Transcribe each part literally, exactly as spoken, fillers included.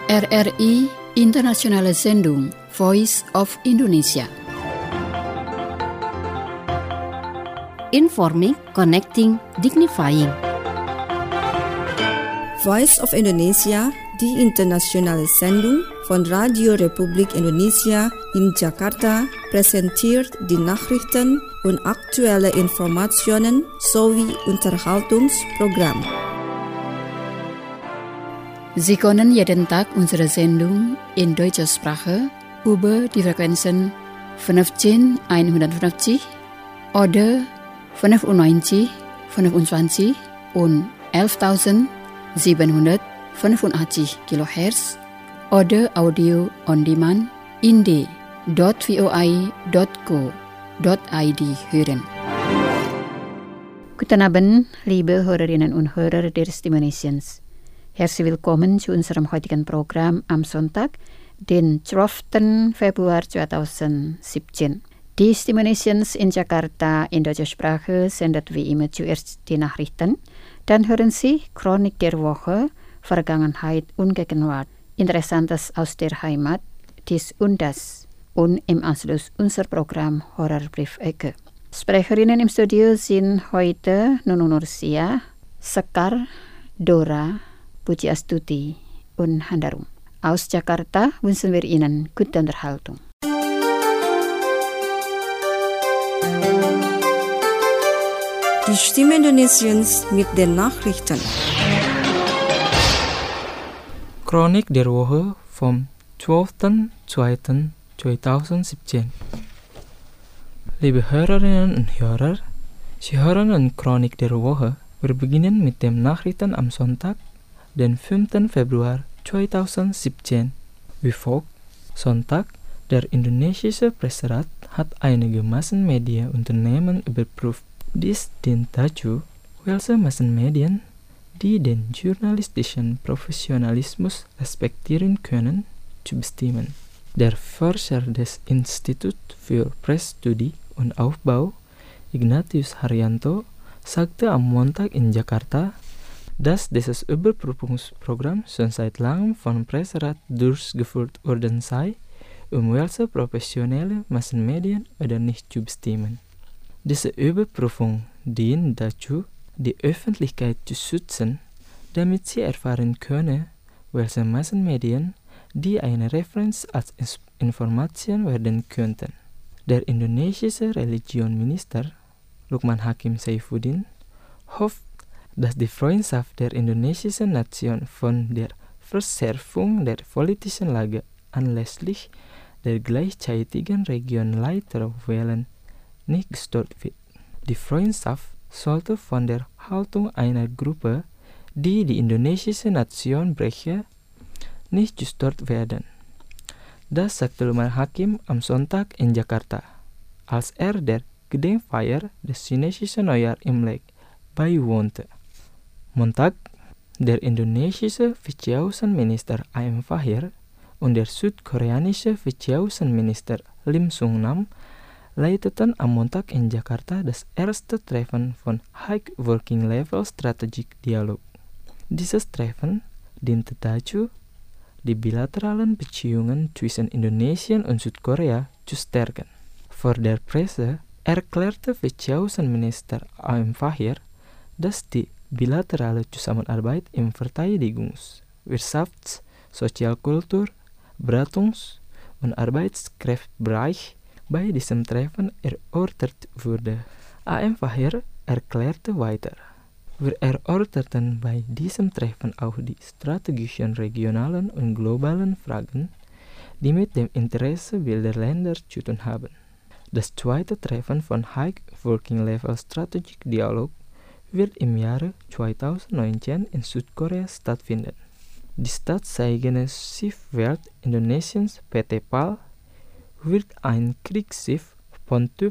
R R I Internationale Sendung Voice of Indonesia. Informing, connecting, dignifying. Voice of Indonesia, die internationale Sendung von Radio Republik Indonesia in Jakarta, präsentiert die Nachrichten und aktuelle Informationen sowie Unterhaltungsprogramm. Sie können jeden Tag unsere Sendung in deutscher Sprache über die Frequenzen fünfzehn einhundertfünfzig oder fünfundneunzig fünfundzwanzig und elftausendsiebenhundertfünfundachtzig Kilohertz oder Audio on Demand in d punkt voi punkt co punkt id hören. Guten Abend, liebe Hörerinnen und Hörer der Stimme Nations. Herzlich willkommen zu unserem heutigen Programm am Sonntag, den zwölften Februar zweitausendsiebzehn. Die Stimme Nations in Jakarta in deutscher Sprache sendet wie immer zuerst die Nachrichten, dann hören Sie Chronik der Woche, Vergangenheit und Gegenwart, Interessantes aus der Heimat, dies und das und im Anschluss unser Programm Horrorbriefecke. Sprecherinnen im Studio sind heute Nunu Nursia, Sekar, Dora, Puji Astuti und Handarum. Aus Jakarta wünschen wir Ihnen gute Unterhaltung. Die Stimme Indonesiens mit den Nachrichten. Chronik der Woche vom zwölften zweiten zweitausendsiebzehn. Liebe Hörerinnen und Hörer, Sie hören eine Chronik der Woche. Wir beginnen mit den Nachrichten am Sonntag, den fünften Februar zweitausendsiebzehn. Wie folgt: Sonntag, der indonesische Presserat hat einige Massenmedienunternehmen überprüft. Dies dient dazu, welche Massenmedien, die den journalistischen Professionalismus respektieren können, zu bestimmen. Der Forscher des Instituts für Pressstudie und Aufbau, Ignatius Haryanto, sagte am Montag in Jakarta, dass dieses Überprüfungsprogramm schon seit langem vom Presserat durchgeführt worden sei, um welche professionelle Massenmedien oder nicht zu bestimmen. Diese Überprüfung dient dazu, die Öffentlichkeit zu schützen, damit sie erfahren könne, welche Massenmedien, die eine Referenz als Information werden könnten. Der indonesische Religionsminister Lukman Hakim Saifuddin hofft, dass die Freundschaft der indonesischen Nation von der Verschärfung der politischen Lage anlässlich der gleichzeitigen Regionalleiterwahlen nicht gestört wird. Die Freundschaft sollte von der Haltung einer Gruppe, die die indonesische Nation breche, nicht gestört werden. Das sagte Lukman Hakim am Sonntag in Jakarta, als er der Gedenkfeier des chinesischen Neujahr Imlek beiwohnte. Montag, der indonesische Vizeaußenminister A M Fahir und der südkoreanische Vizeaußenminister Lim Sung-nam leiteten am Montag in Jakarta das erste Treffen von High Working Level Strategic Dialog. Dieses Treffen diente dazu, die bilateralen Beziehungen zwischen Indonesien und Südkorea zu stärken. Vor der Presse erklärte Vizeaußenminister A M Fahir, dass die bilaterale Zusammenarbeit im Verteidigungs-, Wirtschafts-, Sozialkultur-, Beratungs- und Arbeitskräftebereich bei diesem Treffen erörtert wurde. A M Fahir erklärte weiter: Wir erörterten bei diesem Treffen auch die strategischen regionalen und globalen Fragen, die mit dem Interesse beider Länder zu tun haben. Das zweite Treffen von High Working Level Strategic Dialog wird im Jahre zweitausendneunzehn in Südkorea stattfinden. Die staatseigene Schiffswerft Indonesiens P T Pal wird ein Kriegsschiff von Typ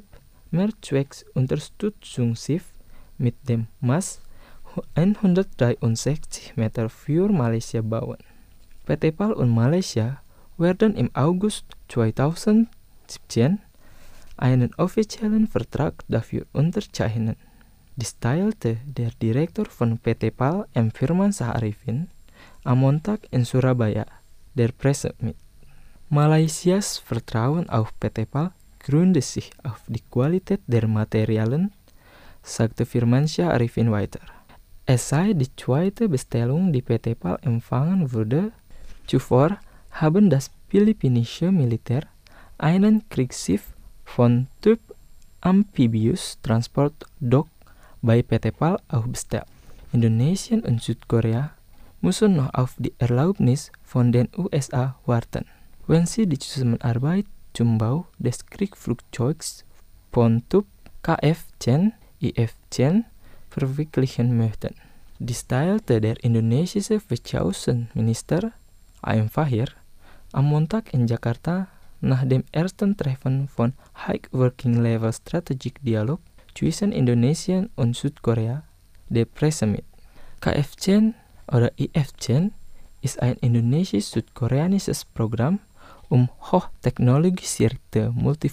Mehrzweckunterstützungsschiff mit dem Maß hundertdreiundsechzig Meter für Malaysia bauen. P T Pal und Malaysia werden im August zweitausendsiebzehn einen offiziellen Vertrag dafür unterzeichnen. Dies teilte der Direktor von P T Pal M. Firman Saharifin am Montag in Surabaya. der Presse mit. Malaysias Vertrauen auf P T P A L gründet sich auf die Qualität der Materialien, sagte Firmansyah Arifin weiter. Es sei die zweite Bestellung, die P T P A L empfangen würde. Zuvor haben das philippinische Militär einen Kriegsschiff von Typ Amphibious Transport Dock bei P T P A L auch bestellt. Indonesien und Südkorea müssen noch auf die Erlaubnis von den U S A warten, wenn sie die Zusammenarbeit zum Bau des Kriegsflugzeugs von Typ K F zehn I F zehn verwirklichen möchten. Dies teilte der indonesische Wirtschaftsminister Aim Fahir am Montag in Jakarta nach dem ersten Treffen von High Working Level Strategic Dialog zwischen Indonesien und Südkorea, der Presse mit. K F zehn oder I F zehn ist ein indonesisch-südkoreanisches Programm, um hochtechnologisierte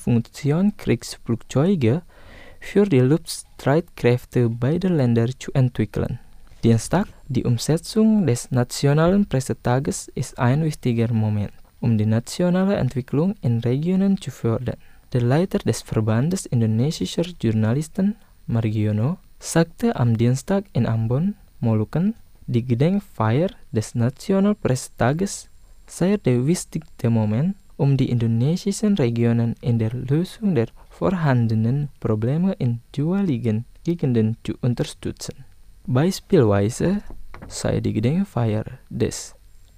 Multifunktion-Kriegsflugzeuge für die Luftstreitkräfte beider Länder zu entwickeln. Dienstag, die Umsetzung des Nationalen Pressetages ist ein wichtiger Moment, um die nationale Entwicklung in Regionen zu fördern. Der Leiter des Verbandes indonesischer Journalisten, Margiono, sagte am Dienstag in Ambon, Molukken, die Gedenkfeier des Nationalen Pressetages sei der wichtigste Moment, um die indonesischen Regionen in der Lösung der vorhandenen Probleme in jeweiligen Gegenden zu unterstützen. Beispielsweise sei die Gedenkfeier des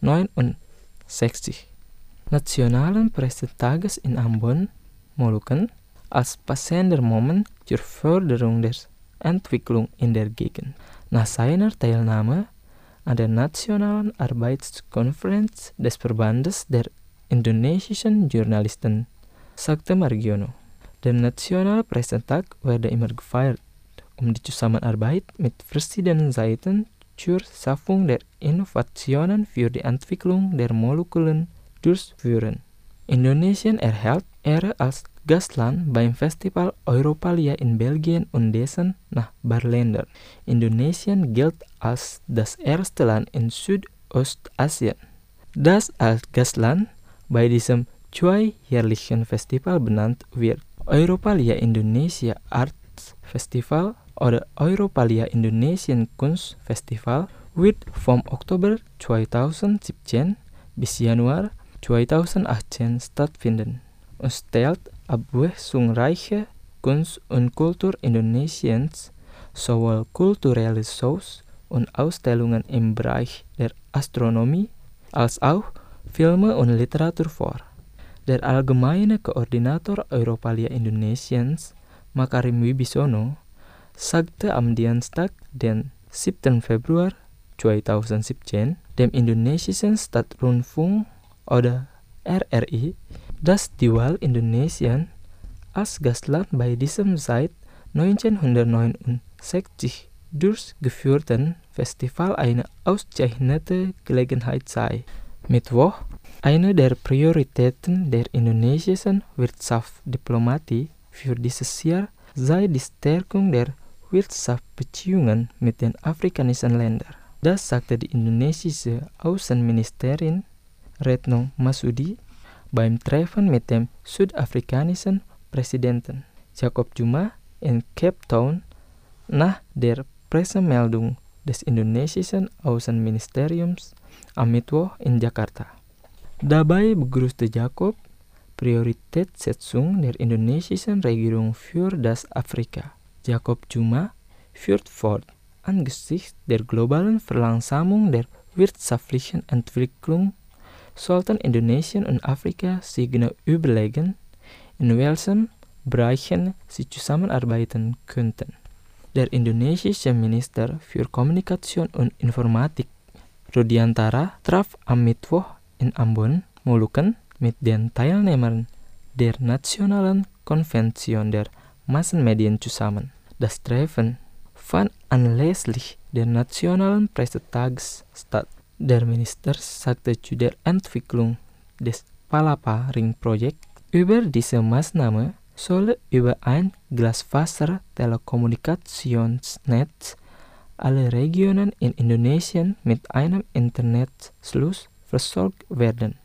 neunundsechzig Nationalen Pressetages in Ambon, Molukken, als passender Moment zur Förderung der Entwicklung in der Gegend. Nach seiner Teilnahme an der Nationalen Arbeitskonferenz des Verbandes der indonesischen Journalisten, sagte Margiono. Der Nationale Pressetag werde immer gefeiert, um die Zusammenarbeit mit verschiedenen Seiten zur Schaffung der Innovationen für die Entwicklung der Molekülen durchführen. Indonesien erhält Ehre als Gastland beim Festival Europalia in Belgien und dessen Nachbarländern. Indonesien gilt als das erste Land in Südostasien, das als Gastland bei diesem zweijährlichen Festival benannt wird. Europalia Indonesia Arts Festival oder Europalia Indonesian Kunst Festival wird vom Oktober zweitausendsiebzehn bis Januar zweitausendachtzehn stattfinden und stellt abwechslungsreiche Kunst und Kultur Indonesiens, sowohl kulturelle Shows und Ausstellungen im Bereich der Astronomie als auch Filme und Literatur vor. Der allgemeine Koordinator Europalia Indonesiens, Makarim Wibisono, sagte am Dienstag, den siebten Februar zweitausendsiebzehn, dem indonesischen Staatsrundfunk oder R R I, dass die Wahl Indonesien als Gastland bei diesem seit neunzehnhundertneunundsechzig durchgeführten Festival eine ausgezeichnete Gelegenheit sei. Mittwoch, eine der Prioritäten der indonesischen Wirtschaftsdiplomatie für dieses Jahr sei die Stärkung der Wirtschaftsbeziehungen mit den afrikanischen Ländern. Das sagte die indonesische Außenministerin Retno Marsudi beim Treffen mit dem südafrikanischen Präsidenten Jacob Zuma in Cape Town nach der Pressemeldung des indonesischen Außenministeriums am Mittwoch in Jakarta. Dabei begrüßte Jacob Prioritätssetzung der indonesischen Regierung für das Afrika. Jacob Zuma führt fort, angesichts der globalen Verlangsamung der wirtschaftlichen Entwicklung sollten Indonesien und Afrika sich genau überlegen, in welchen Bereichen sie zusammenarbeiten könnten. Der indonesische Minister für Kommunikation und Informatik, Rudiantara, traf am Mittwoch in Ambon, Molukken, mit den Teilnehmern der Nationalen Konvention der Massenmedien zusammen. Das Treffen fand anlässlich der Nationalen Pressetags statt. Der Minister sagte zu der Entwicklung des Palapa-Ring-Projekts, über diese Maßnahme solle über ein Glasfaser-Telekommunikationsnetz alle Regionen in Indonesien mit einem Internetschluss versorgt werden.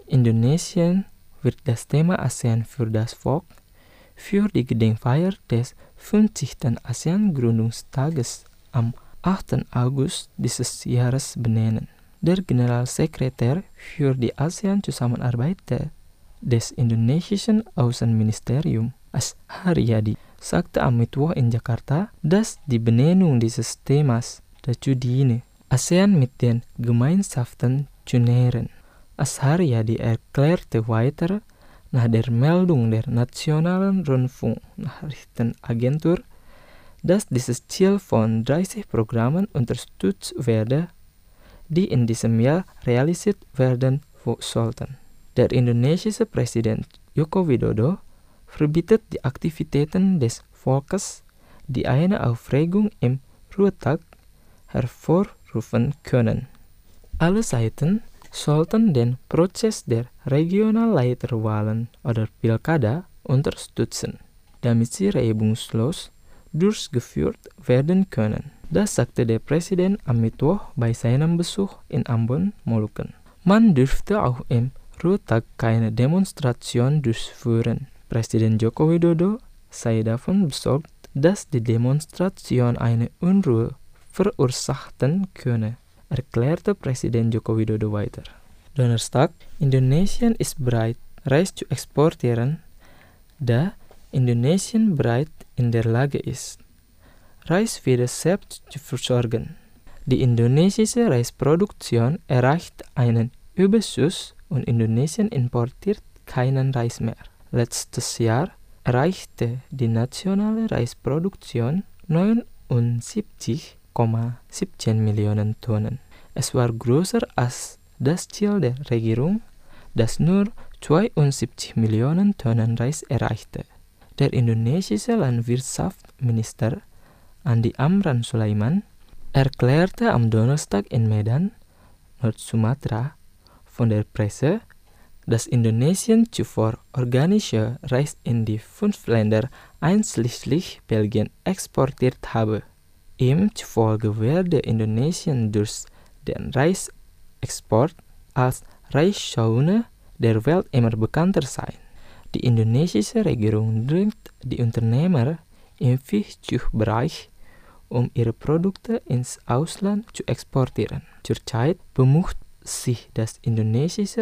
Indonesien wird das Thema ASEAN für das Volk für die Gedenkfeier des fünfzigsten ASEAN-Gründungstages am achten August dieses Jahres benennen. Der Generalsekretär für die ASEAN-Zusammenarbeit des indonesischen Außenministeriums, Haryadi, sagte am Mittwoch in Jakarta, dass die Benennung dieses Themas dazu diene, ASEAN mit den Gemeinschaften zu nähren. Haryadi erklärte weiter, nach der Meldung der Nationalen Rundfunknachrichtenagentur, dass dieses Ziel von dreißig Programmen unterstützt werde, die in diesem Jahr realisiert werden sollten. Der indonesische Präsident Joko Widodo verbietet die Aktivitäten des Volkes, die eine Aufregung im Ruhetag hervorrufen können. Alle Seiten sollten den Prozess der Regionalleiterwahlen oder Pilkada unterstützen, damit sie reibungslos durchgeführt werden können. Das sagte der Präsident am Mittwoch bei seinem Besuch in Ambon, Molukken. Man dürfte auch im Ruhetag keine Demonstration durchführen. Präsident Joko Widodo sei davon besorgt, dass die Demonstration eine Unruhe verursachen könne, erklärte Präsident Joko Widodo weiter. Donnerstag, Indonesien ist bereit, Reis zu exportieren, da Indonesien bereits in der Lage ist, Reis wieder selbst zu versorgen. Die indonesische Reisproduktion erreicht einen Überschuss und Indonesien importiert keinen Reis mehr. Letztes Jahr erreichte die nationale Reisproduktion neunundsiebzig Komma siebzehn Millionen Tonnen. Es war größer als das Ziel der Regierung, das nur zweiundsiebzig Millionen Tonnen Reis erreichte. Der indonesische Landwirtschaftsminister Andi Amran Sulaiman erklärte am Donnerstag in Medan, Nord-Sumatra, von der Presse, dass Indonesien zuvor organische Reis in die fünf Länder einschließlich Belgien exportiert habe. Ihm zufolge werde Indonesien durch den Reisexport als Reisschaune der Welt immer bekannter sein. Die indonesische Regierung drängt die Unternehmer im Fischzuchtbereich, um ihre Produkte ins Ausland zu exportieren. Zurzeit bemüht sich das indonesische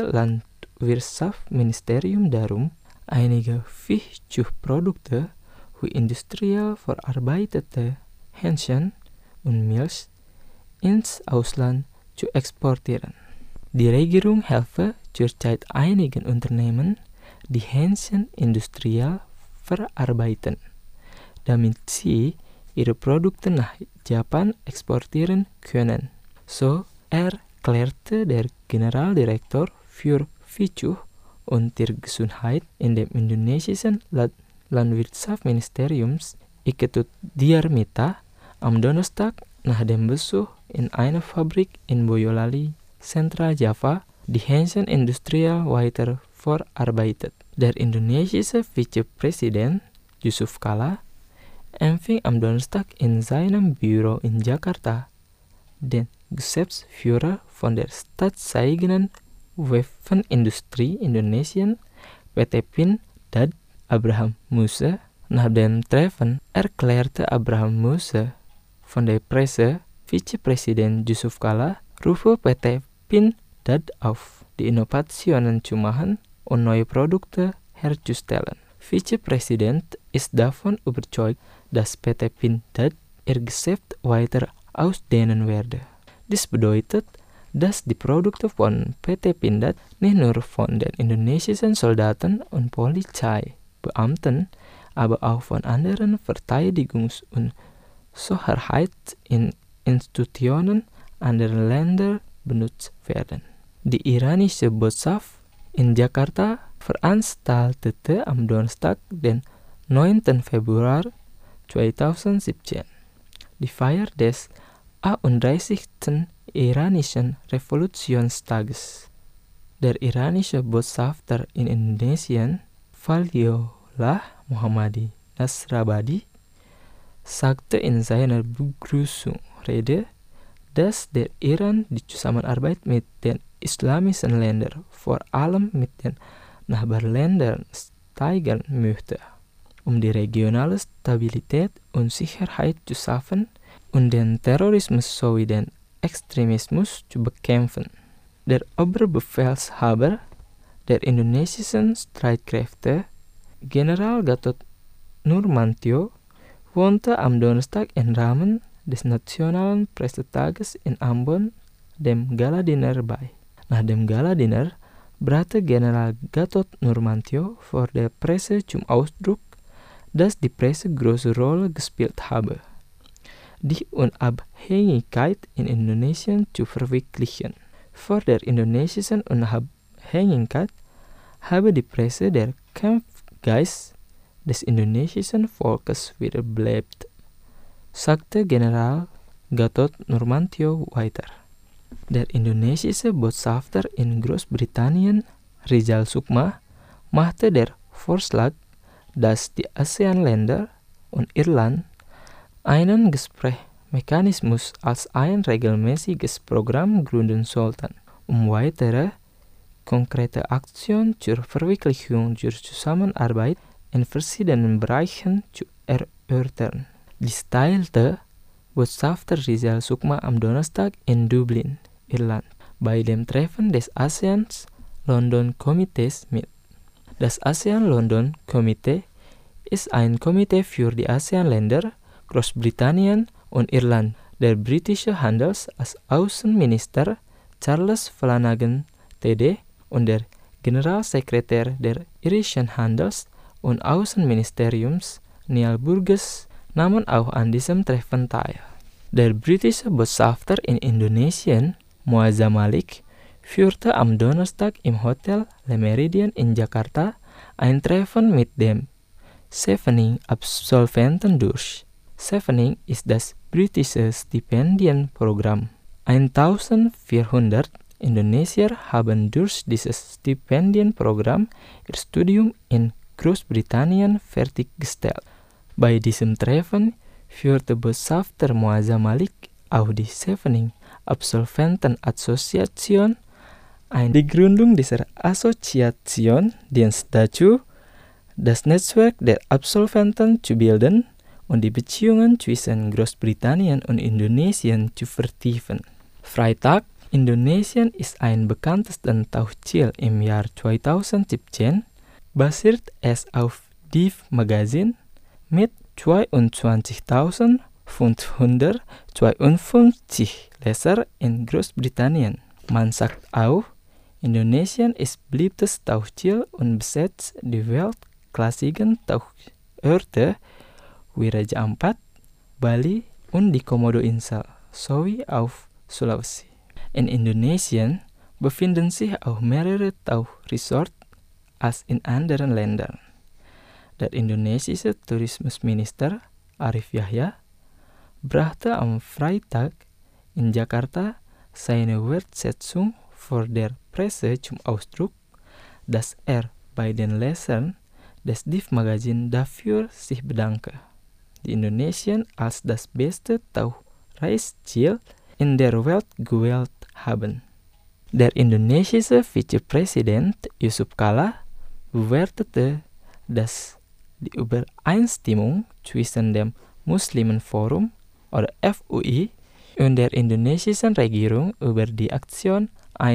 Landwirtschaftsministerium darum, einige Fischzuchtprodukte wie industriell verarbeitete Hähnchen und Milch ins Ausland zu exportieren. Die Regierung helfe zurzeit einigen Unternehmen, die Hähnchen industriell verarbeiten, damit sie ihre Produkte nach Japan exportieren können. So erklärte der Generaldirektor für Viehzucht und Tiergesundheit in dem indonesischen Landwirtschaftsministerium Iketut Diarmita am Donnerstag nach dem Besuch in einer Fabrik in Boyolali, Zentral Java, die Hähnchen industriell weiter verarbeitet. Der indonesische Vizepräsident Yusuf Kala empfing am Donnerstag in seinem Büro in Jakarta den Geschäftsführer von der staatseigenen Waffenindustrie Indonesien, P T Pindad, Abraham Musa. Nach dem Treffen erklärte Abraham Musa von der Presse, Vizepräsident Yusuf Kala rufe P T Pindad auf, die Innovationen zu machen und neue Produkte herzustellen. Vizepräsident ist davon überzeugt, dass P T Pindad ihr Geschäft weiter ausdehnen werde. Dies bedeutet, dass die Produkte von P T Pindad nicht nur von den indonesischen Soldaten und Polizeibeamten, aber auch von anderen Verteidigungs- und Sicherheitsinstitutionen anderer Länder benutzt werden. Die iranische Botschaft in Jakarta veranstaltete am Donnerstag, den neunten Februar zweitausendsiebzehn, die Feier des einunddreißigsten iranischen Revolutionstages. Der iranische Botschafter in Indonesien, Faliollah Muhammadi Nasrabadi, sagte in seiner Begrüßungsrede, dass der Iran die Zusammenarbeit mit den islamische Länder, vor allem mit den Nachbarländern, steigern möchte, um die regionale Stabilität und Sicherheit zu schaffen und den Terrorismus sowie den Extremismus zu bekämpfen. Der Oberbefehlshaber der indonesischen Streitkräfte, General Gatot Nurmantio, wohnte am Donnerstag im Rahmen des Nationalen Pressetages in Ambon dem Galadiner bei. Nach dem Galadiner brachte General Gatot Nurmantio vor der Presse zum Ausdruck, dass die Presse große Rolle gespielt habe, die Unabhängigkeit in Indonesien zu verwirklichen. Vor der indonesischen Unabhängigkeit habe die Presse der Kampfgeist des indonesischen Volkes wiederbelebt, sagte General Gatot Nurmantio weiter. Der indonesische Botschafter in Großbritannien, Rizal Sukma, machte der Vorschlag, dass die ASEAN-Länder und Irland einen Gesprächsmechanismus als ein regelmäßiges Programm gründen sollten, um weitere konkrete Aktionen zur Verwirklichung der Zusammenarbeit in verschiedenen Bereichen zu erörtern. Dies teilte Botschafter Rizal Sukma am Donnerstag in Dublin, Irland, bei dem Treffen des ASEANs London Komitees mit. Das ASEAN London Komitee ist ein Komitee für die ASEAN-Länder, Großbritannien und Irland. Der britische Handels- und Außenminister Charles Flanagan T D und der Generalsekretär der irischen Handels- und Außenministeriums Neil Burgess nahmen auch an diesem Treffen teil. Der britische Botschafter in Indonesien, Muazza Malik, führte am Donnerstag im Hotel Le Méridien in Jakarta ein Treffen mit dem Chevening-Absolventen durch. Chevening ist das britische Stipendienprogramm. eintausendvierhundert Indonesier haben durch dieses Stipendienprogramm ihr Studium in Großbritannien fertiggestellt. Bei diesem Treffen führte Botschafter Muazza Malik auch die Chevening Absolventenassoziation ein. Die Gründung dieser Assoziation dient dazu, das Netzwerk der Absolventen zu bilden und die Beziehungen zwischen Großbritannien und Indonesien zu vertiefen. Freitag, Indonesien ist ein bekanntesten Tauchziel im Jahr zweitausendsiebzehn, basiert es auf Div Magazine mit zweiundzwanzigtausendfünfhundertzweiundfünfzig Leser in Großbritannien. Man sagt auch, Indonesien ist beliebtes Tauchziel und besetzt die weltklassigen Tauchorte wie Raja Ampat, Bali und die Komodo-Insel sowie auf Sulawesi. In Indonesien befinden sich auch mehrere Tauchresorts als in anderen Ländern. Der indonesische Tourismusminister Arif Yahya brachte am Freitag in Jakarta seine Wertschätzung vor der Presse zum Ausdruck, dass er bei den Lesern des Div Magazin dafür sich bedanke, die Indonesien als das beste Tauchreiseziel in der Welt gewählt haben. Der indonesische Vizepräsident Yusuf Kala bewertete, dass die Übereinstimmung zwischen dem Muslimenforum oder F U I und der indonesischen Regierung über die Aktion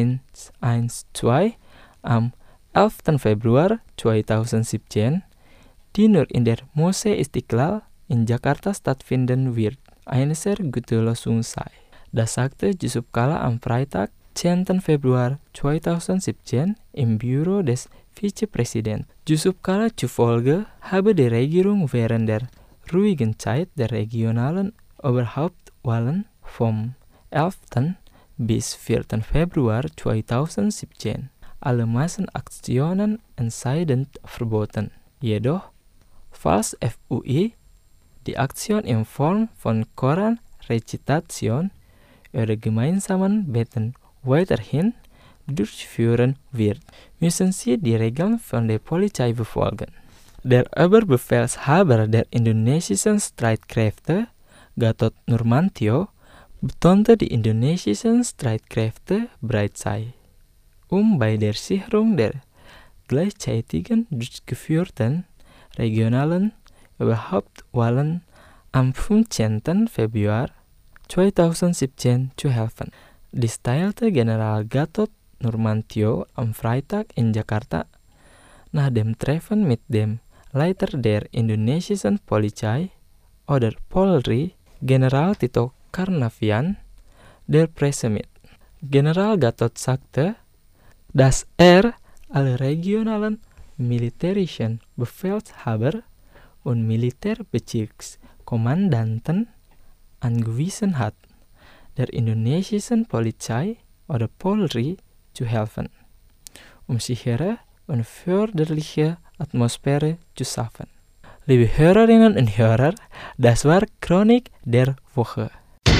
hundertzwölf am elften Februar zweitausendsiebzehn, die nur in der Moschee Istiqlal in Jakarta stattfinden wird, eine sehr gute Lösung sei. Das sagte Yusuf Kala am Freitag, zehnten Februar zweitausendsiebzehn im Büro des Vizepräsidenten. Yusuf Kala zufolge habe die Regierung während der ruhigen Zeit der regionalen Oberhauptwahlen vom elften bis vierten Februar zweitausendsiebzehn alle Massenaktionen entscheidend verboten. Jedoch, falls F U I die Aktion in Form von Koran-Rezitation oder gemeinsamen Beten weiterhin durchführen wird, müssen sie die Regeln von der Polizei befolgen. Der Oberbefehlshaber der indonesischen Streitkräfte, Gatot Nurmantio, betonte, die indonesischen Streitkräfte bereit sei, um bei der Sicherung der gleichzeitigen durchgeführten regionalen Überhauptwahlen am fünfzehnten Februar zweitausendsiebzehn zu helfen. Dies teilte General Gatot Nurmantio am Freitag in Jakarta nach dem Treffen mit dem Leiter der indonesischen Polizei oder Polri, General Tito Karnavian, der Presse mit. General Gatot sagte, dass er alle regionalen militärischen Befehlshaber und Militärbezirkskommandanten angewiesen hat, der indonesischen Polizei oder Polri zu helfen, um sichere und förderliche Atmosphäre zu schaffen. Liebe Hörerinnen und Hörer, das war Chronik der Woche.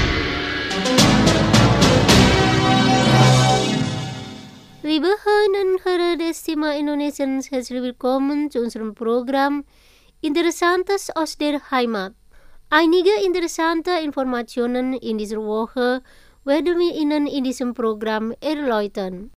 Liebe Hörerinnen und Hörer des Stimme Indonesiens, herzlich willkommen zu unserem Programm Interessantes aus der Heimat. Einige interessante Informationen in dieser Woche werden wir Ihnen in diesem Programm erläutern.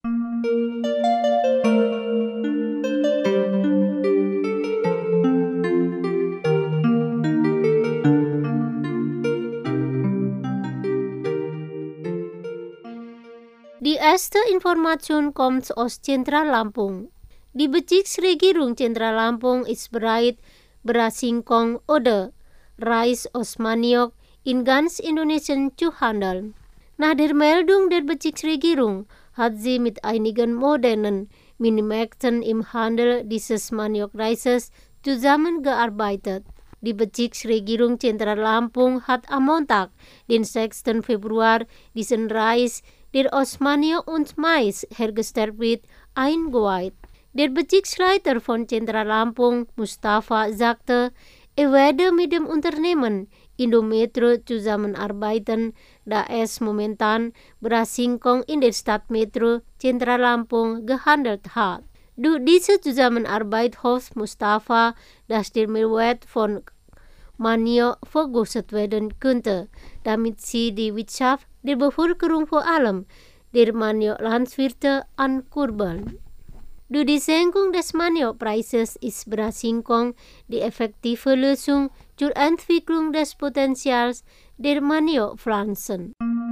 Die erste Information kommt aus Central Lampung. Die Bezirksregierung Central Lampung ist bereit, beras singkong oder Reis aus Maniok in ganz Indonesien zu handeln. Nach der Meldung der Bezirksregierung hat sie mit einigen modernen Minimärkten im Handel dieses Maniokreises zusammengearbeitet. Die Bezirksregierung Central Lampung hat am Montag, den sechsten Februar, diesen Reis, der aus Maniok und Mais hergestellt wird, eingeweiht. Der Bezirksleiter von Central Lampung, Mustafa, sagte, er werde mit dem Unternehmen Indometro zusammenarbeiten, da es momentan beras singkong in der Stadtmetro Central Lampung gehandelt hat. Durch diese Zusammenarbeit hofft Mustafa, dass der Mehrwert von Maniok vergrößert werden könnte, damit sie die Wirtschaft der Bevölkerung, vor allem der Maniok-Landwirte, ankurbeln. Durch die Senkung des Maniokpreises ist beras singkong die effektive Lösung zur Entwicklung des Potenzials der Maniokpflanzen.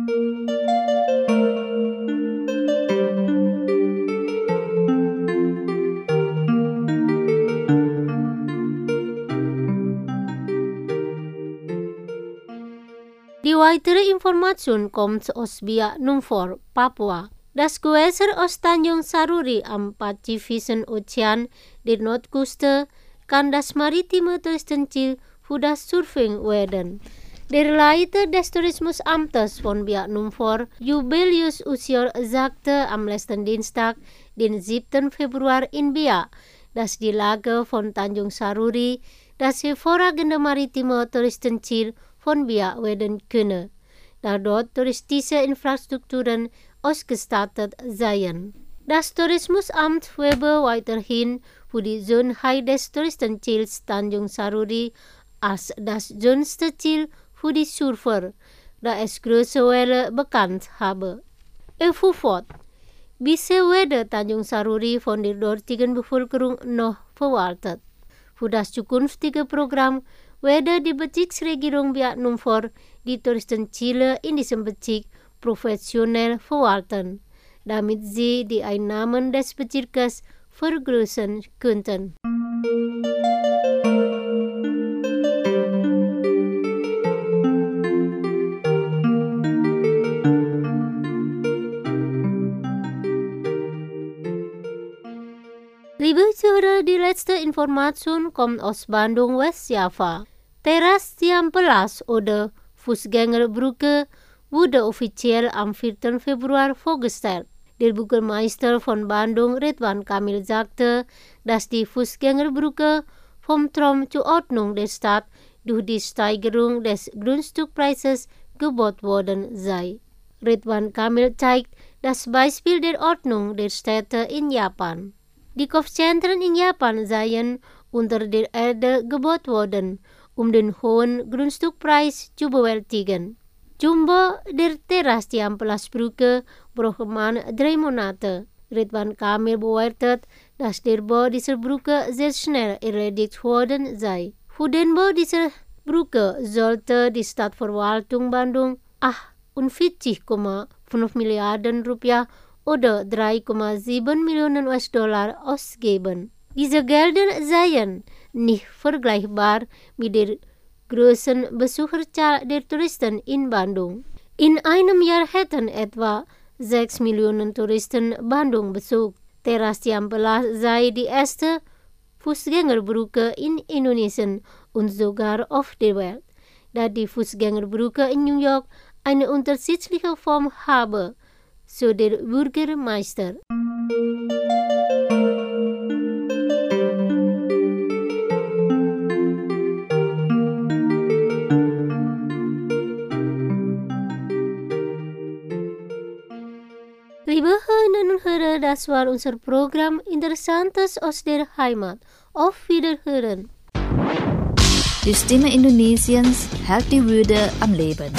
Die weitere Information kommt aus Biak Numfor, Papua. Das Gewässer aus Tanjung Saruri am Pazifischen Ozean der Nordküste kann das maritime Touristenziel für das Surfing werden. Der Leiter des Tourismusamtes von Biak Numfor, Jubilius Usior, sagte am letzten Dienstag, den siebten Februar in Biak, dass die Lage von Tanjung Saruri das hervorragende maritime Touristenziel von Biak werden könne, da dort touristische Infrastrukturen ausgestattet seien. Das Tourismusamt werbe weiterhin für die Schönheit des Touristenziels Tanjung Saruri als das schönste Ziel für die Surfer, da es große Welle bekannt habe. Er fuhr fort, bisher werde Tanjung Saruri von der dortigen Bevölkerung noch verwaltet. Für das zukünftige Programm werde die Bezirksregierung Biak Numfor die Touristenziele in diesem Bezirk professionell verwalten, damit sie die Einnahmen des Bezirkes vergrößern könnten. Liebe Zuhörer, die letzte Information kommt aus Bandung, Westjava. Teras Ciampelas oder Fußgängerbrücke wurde offiziell am vierten Februar vorgestellt. Der Bürgermeister von Bandung, Ridwan Kamil, sagte, dass die Fußgängerbrücke vom Traum zur Ordnung der Stadt durch die Steigerung des Grundstückpreises gebaut worden sei. Ridwan Kamil zeigt das Beispiel der Ordnung der Städte in Japan. Die Kopfzentren in Japan seien unter der Erde gebaut worden, um den hohen Grundstückpreis zu bewältigen. Jumbo der Teras Ciampelas Brücke braucht man drei Monate. Ridwan Kamil bewertet, dass der Bau dieser Brücke sehr schnell erledigt worden sei. Für den Bau dieser Brücke sollte die Stadtverwaltung Bandung achtundvierzig Komma fünf Milliarden Rupiah oder drei Komma sieben Millionen U S-Dollar ausgeben. Diese Gelder seien nicht vergleichbar mit der großen Besucherzahl der Touristen in Bandung. In einem Jahr hätten etwa sechs Millionen Touristen Bandung besucht. Teras Ciampelas sei die erste Fußgängerbrücke in Indonesien und sogar auf der Welt, da die Fußgängerbrücke in New York eine unterschiedliche Form habe, so der Bürgermeister. Liebe Hörerinnen und Hörer, das war unser Programm Interessantes aus der Heimat. Auf Wiederhören. Die Stimme Indonesiens hält die Würde am Leben.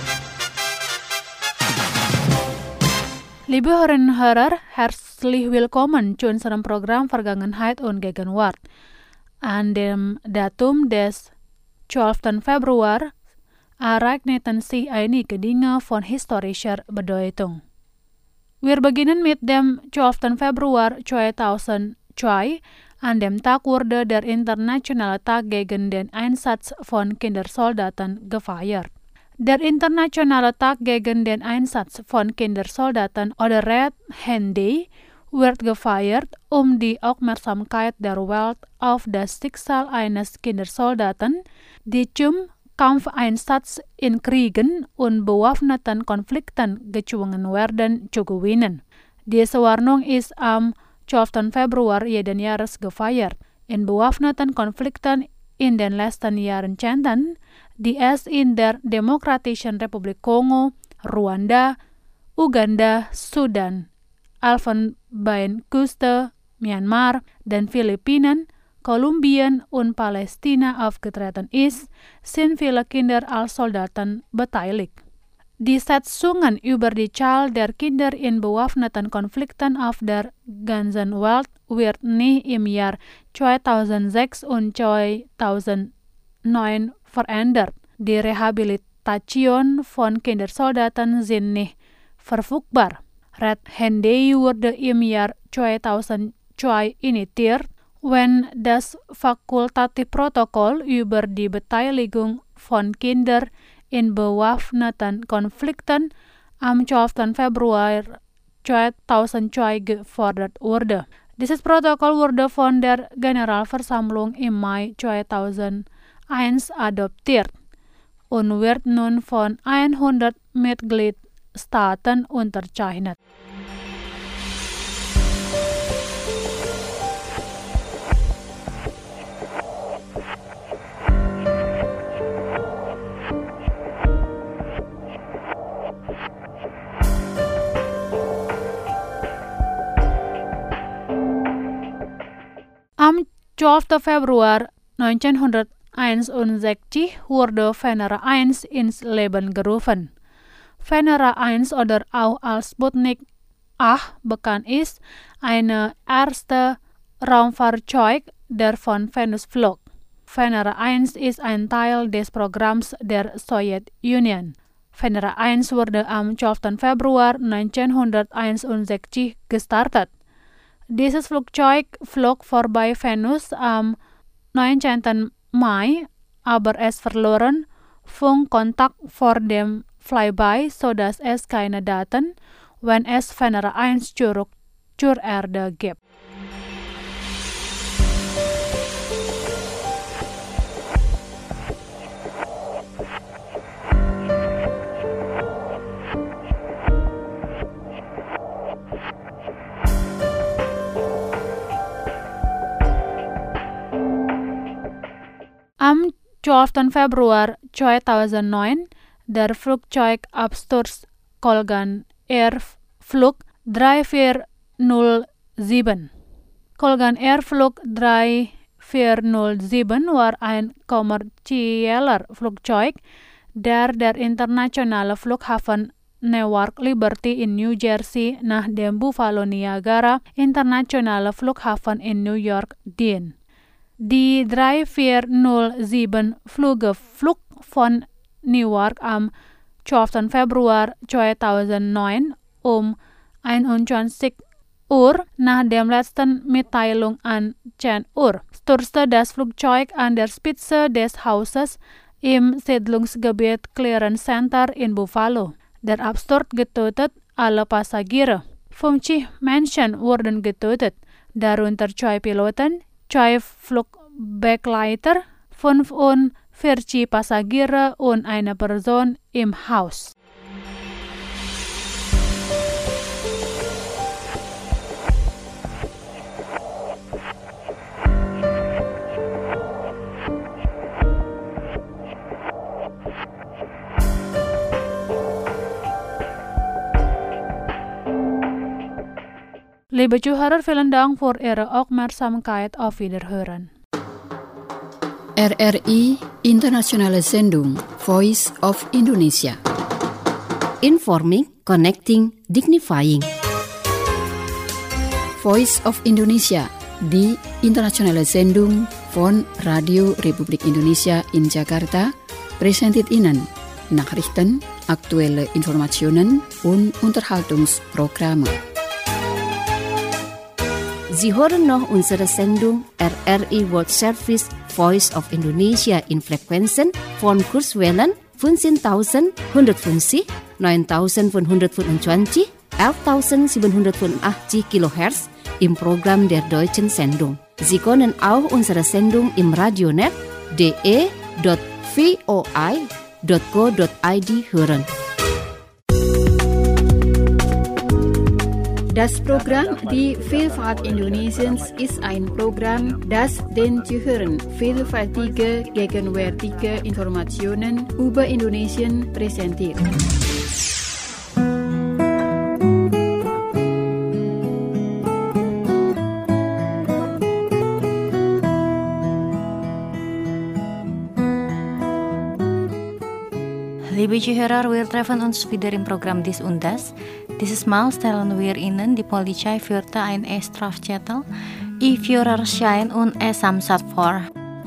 Liebe Hörerinnen und Hörer, herzlich willkommen zu unserem Programm Vergangenheit und Gegenwart. An dem Datum des zwölften Februar ereigneten sich einige Dinge von historischer Bedeutung. Wir beginnen mit dem zwölften Februar zweitausendzwei, an dem Tag wurde der internationale Tag gegen den Einsatz von Kindersoldaten gefeiert. Der internationale Tag gegen den Einsatz von Kindersoldaten oder Red Hand Day wird gefeiert, um die Aufmerksamkeit der Welt auf das Schicksal eines Kindersoldaten, die zum Kampfeinsatz in Kriegen und bewaffneten Konflikten gezwungen werden, zu gewinnen. Diese Warnung ist am zwölften Februar jeden Jahres gefeiert. In bewaffneten Konflikten in den letzten Jahrzehnten, die es in der Demokratischen Republik Kongo, Ruanda, Uganda, Sudan, Elfenbeinküste, Myanmar, den Philippinen, Kolumbien und Palästina aufgetreten ist, sind viele Kinder als Soldaten beteiligt. Die Schätzungen über die Zahl der Kinder in bewaffneten Konflikten auf der ganzen Welt wird nicht im Jahr zweitausendsechs und zweitausendneun verändert. Die Rehabilitation von Kindersoldaten sind nicht verfügbar. Red Hand Day wurde im Jahr zweitausendzwei initiiert, wenn das Fakultativprotokoll über die Beteiligung von Kindern in bewaffneten Konflikten am zwölften Februar zweitausendzwei gefordert wurde. Dieses Protokoll wurde von der Generalversammlung im Mai zweitausendeins adoptiert und wird nun von hundert Mitgliedstaaten unterzeichnet. Am zwölften Februar neunzehnhunderteinundsechzig wurde Venera eins ins Leben gerufen. Venera eins oder auch als Sputnik acht bekannt ist, eine erste Raumfahrzeug, der von Venus flog. Venera eins ist ein Teil des Programms der Sowjetunion. Venera eins wurde am zwölften Februar neunzehnhunderteinundsechzig gestartet. Dieses Flugzeug flog vorbei Venus am neunzehnten Mai, aber es verloren Funkkontakt vor dem Flyby, sodass es keine Daten, wenn es Venera eins zurück zur Erde gibt. Am zwölften Februar zweitausendneun der Flugzeugabsturz Colgan Air Flug drei vier null sieben. Colgan Air Flug drei vier null sieben war ein kommerzieller Flugzeug, der der internationale Flughafen Newark Liberty in New Jersey nach dem Buffalo Niagara Internationale Flughafen in New York dien. Die drei vier null sieben Flugeflug von Newark am zwölften Februar zweitausendneun um einundzwanzig Uhr nach dem letzten Mitteilung an zehn Uhr stürzte das Flugzeug an der Spitze des Hauses im Siedlungsgebiet Clearance Center in Buffalo. Der Absturz getötet alle Passagiere. fünfzig Menschen wurden getötet, darunter zwei Piloten, zwei Flugbegleiter, fünfundvierzig Passagiere und eine Person im Haus. Liebe Zuhörer, vielen Dank für Ihre Aufmerksamkeit. Auf Wiederhören. R R I Internationale Sendung Voice of Indonesia. Informing, connecting, dignifying. Voice of Indonesia, die internationale Sendung von Radio Republik Indonesia in Jakarta, präsentiert Ihnen Nachrichten, aktuelle Informationen und Unterhaltungsprogramme. Sie hören noch unsere Sendung R R I World Service Voice of Indonesia in Frequenzen von Kurzwellen fünfzehntausendeinhundertfünfzig, neuntausendfünfhundertfünfundzwanzig, elftausendsiebenhundertfünfundachtzig Kilohertz im Programm der deutschen Sendung. Sie können auch unsere Sendung im Radionet d e dot v o i dot co dot i d hören. Das Programm Die Vielfalt Indonesiens ist ein Programm, das den Zuhörern vielfältige, gegenwärtige Informationen über Indonesien präsentiert. Liebe Zuhörer, wir treffen uns wieder im Programm Dies und Das. Dieses Mal stellen wir Ihnen die Polizei führte ein E-Strafzettel, E-Führerschein und E-Samsat vor.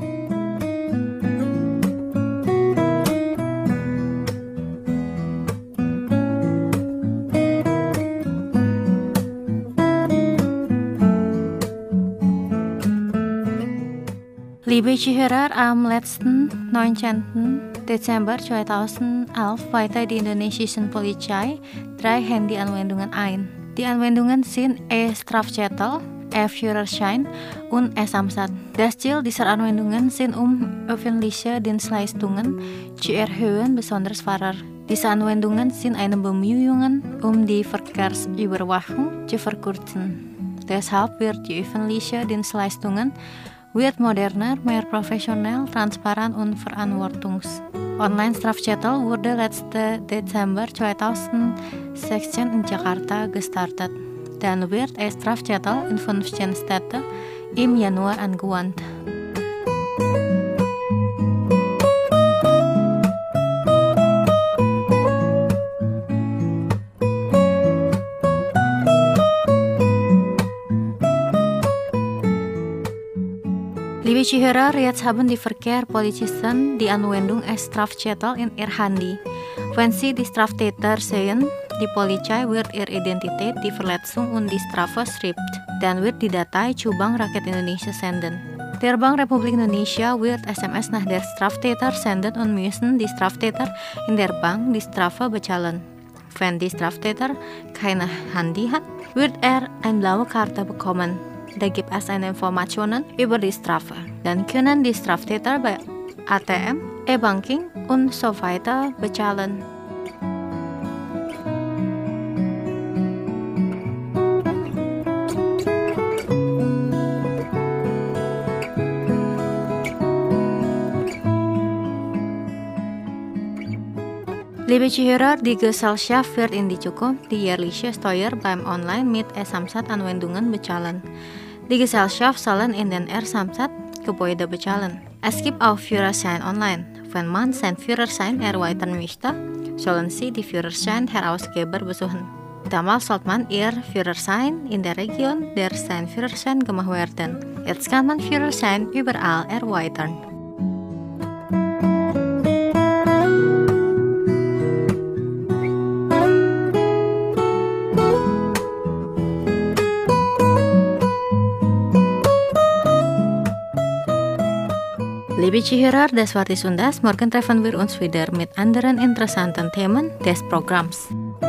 Liebe Zuhörer, am letzten neunzehnten Dezember zweitausendelf weihte die indonesische Polizei drei Handyanwendungen ein. Die Anwendungen sind E-Strafzettel, E-Führerschein und E-Samsat. Das Ziel dieser Anwendungen sind, um öffentliche Dienstleistungen zu erhöhen, besonders Fahrer. Diese Anwendungen sind eine Bemühungen, um die Verkehrsüberwachung zu verkürzen. Deshalb wird die öffentliche Dienstleistungen wird moderner, mehr professionell, transparent und verantwortungs. Online-Strafzettel wurde letzten Dezember zweitausendsechzehn in Jakarta gestartet. Dann wird E-Strafzettel in fünfzehn Städten im Januar angewandt. Liebe Zuhörer, jetzt haben die Verkehrspolizisten die Anwendung E-Strafzettel in ihr Handy. Wenn Sie die Straftäter sehen, die Polizei wird ihre Identität, die Verletzung und die Strafe schreibt. Dann wird die Datei zu Bank Rakyat Indonesia senden. Der Bank Republik Indonesia wird S M S nach der Straftäter senden und müssen die Straftäter in der Bank die Strafe bezahlen. Wenn die Straftäter keine Handy hat, wird er eine blaue Karte bekommen. Da gibt es eine Informationen über die Strafe. Dann können die Straftäter bei A T M, E-Banking und so weiter bezahlen. Liebe Zuhörer, die Gesellschaft wird in die Zukunft die jährliche Steuer beim Online mit E-Samsat-Anwendungen bezahlen. Die Gesellschaft sollen in den E-Samsat-Gebäude bezahlen. Es gibt auch Führerschein online. Wenn man seinen Führerschein erweitern möchte, sollen sie die Führerschein herausgeber besuchen. Damals sollte man ihr Führerschein in der Region, der sein Führerschein gemacht werden. Jetzt kann man Führerschein überall erweitern. Liebe Zuhörer des Warti Sundas, morgen treffen wir uns wieder mit anderen interessanten Themen des Programms.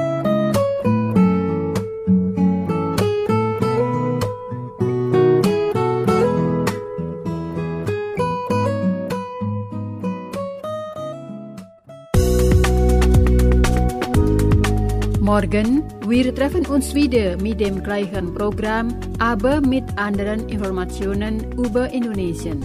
Morgen, wir treffen uns wieder mit dem gleichen Programm, aber mit anderen Informationen über Indonesien.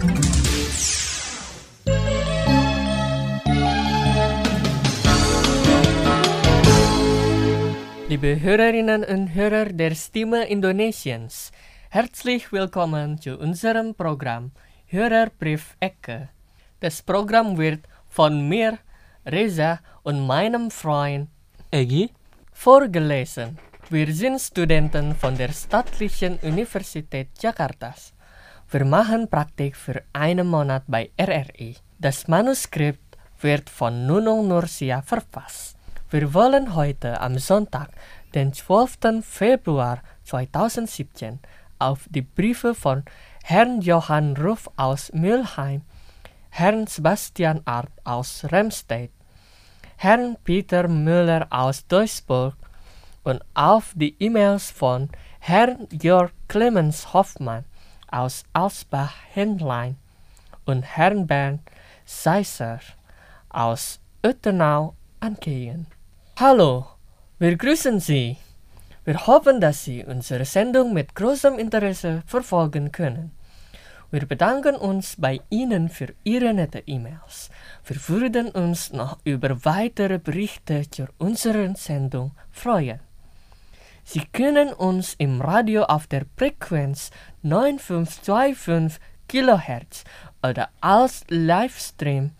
Liebe Hörerinnen und Hörer der Stimme Indonesiens, herzlich willkommen zu unserem Programm Hörerbrief-Ecke. Das Programm wird von mir, Reza, und meinem Freund Egi vorgelesen. Wir sind Studenten von der Staatlichen Universität Jakarta. Wir machen Praktik für einen Monat bei R R I. Das Manuskript wird von Nunung Nursia verfasst. Wir wollen heute am Sonntag, den zwölften Februar zweitausendsiebzehn, auf die Briefe von Herrn Johann Ruff aus Mülheim, Herrn Sebastian Art aus Remstedt, Herrn Peter Müller aus Duisburg und auf die E-Mails von Herrn Jörg Clemens Hoffmann aus Alsbach-Händlein und Herrn Bernd Seisser aus Utenau angehen. Hallo, wir grüßen Sie. Wir hoffen, dass Sie unsere Sendung mit großem Interesse verfolgen können. Wir bedanken uns bei Ihnen für Ihre nette E-Mails. Wir würden uns noch über weitere Berichte zu unserer Sendung freuen. Sie können uns im Radio auf der Frequenz neun fünf zwei fünf Kilohertz oder als Livestream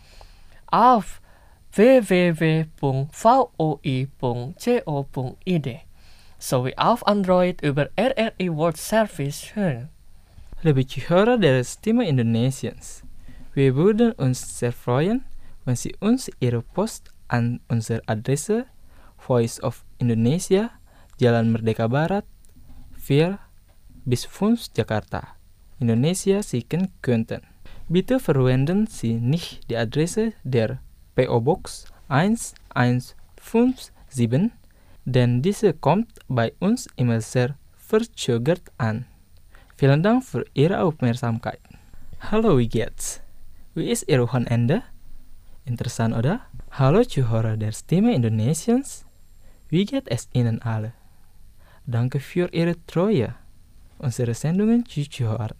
auf w w w punkt v o i punkt co punkt i d sowie auf Android über R R I World Service hören. Liebe Zuhörer der Stimme Indonesiens, wir würden uns sehr freuen, wenn Sie uns Ihre Post an unsere Adresse Voice of Indonesia, Jalan Merdeka Barat, vier bis fünf Jakarta, Indonesia schicken könnten. Bitte verwenden Sie nicht die Adresse der P O Box eins eins fünf sieben, denn diese kommt bei uns immer sehr verzögert an. Vielen Dank für Ihre Aufmerksamkeit. Hallo, wie geht's? Wie ist Ihr Wochenende? Interessant, oder? Hallo Zuhörer der Stimme Indonesiens. Wie geht es Ihnen alle? Danke für Ihre Treue, unsere Sendungen zu hören.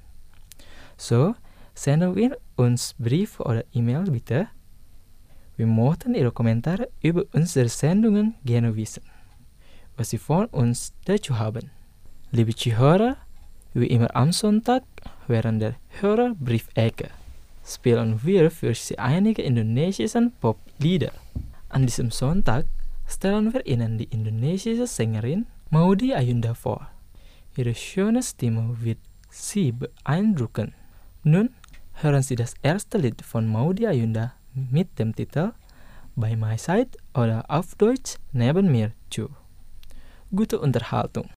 So, senden wir uns Brief oder E-Mail bitte. Wir möchten Ihre Kommentare über unsere Sendungen gerne wissen, was Sie von uns dazu haben. Liebe Zuhörer, wie immer am Sonntag während der Hörerbriefecke spielen wir für Sie einige indonesische Poplieder. An diesem Sonntag stellen wir Ihnen die indonesische Sängerin Maudy Ayunda vor. Ihre schöne Stimme wird Sie beeindrucken. Nun hören Sie das erste Lied von Maudy Ayunda mit dem Titel By My Side oder auf Deutsch Neben mir zu. Gute Unterhaltung.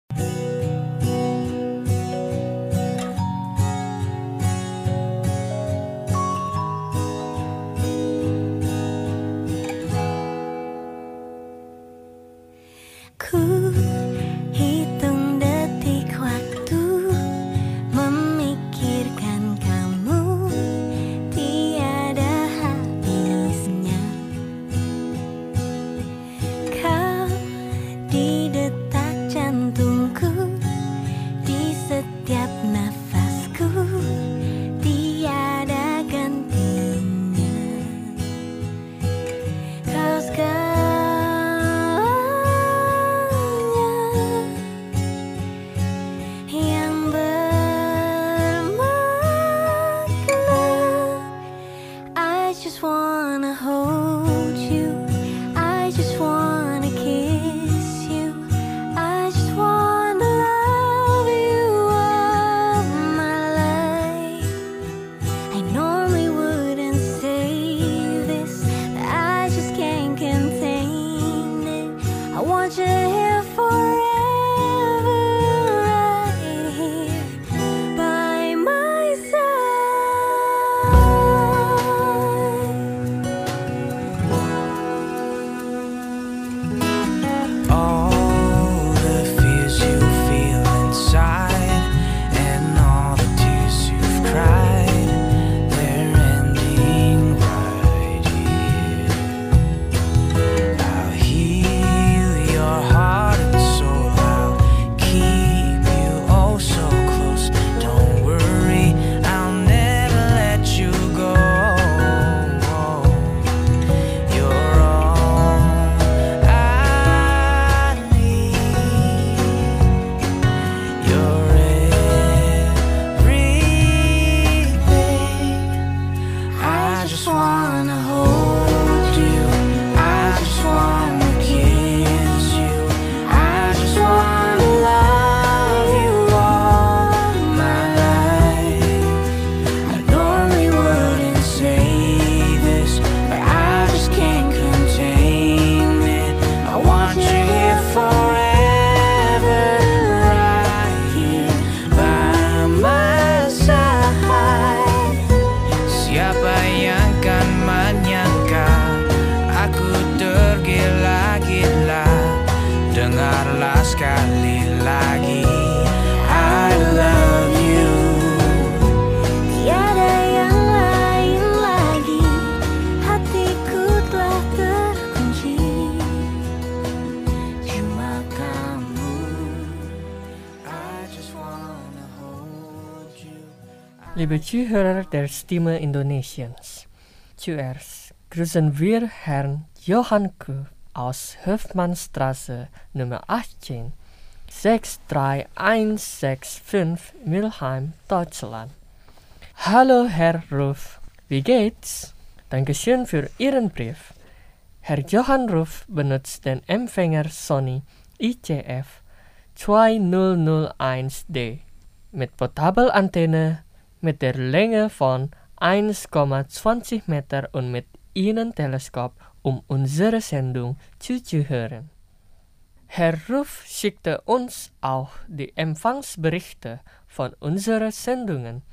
Di detak jantung Liebe Zuhörer der Stimme Indonesiens, zuerst grüßen wir Herrn Johann Kuh aus Hofmannstraße Nummer achtzehn, sechs drei eins sechs fünf Mülheim, Deutschland. Hallo Herr Ruf, wie geht's? Dankeschön für Ihren Brief. Herr Johann Ruf benutzt den Empfänger Sony I C F zweitausendeins D mit Portabelantenne mit der Länge von eins Komma zwanzig Meter und mit Innenteleskop, um unsere Sendung zuzuhören. Herr Ruf schickte uns auch die Empfangsberichte von unseren Sendungen